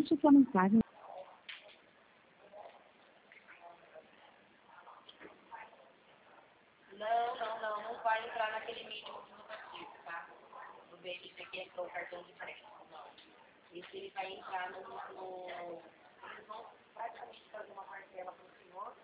Deixe sua mensagem. Não vai entrar naquele mínimo que você participa, tá? O BMC que entrou o cartão de crédito, não. Esse ele vai entrar no... Eles vão praticamente fazer uma parcela para o senhor,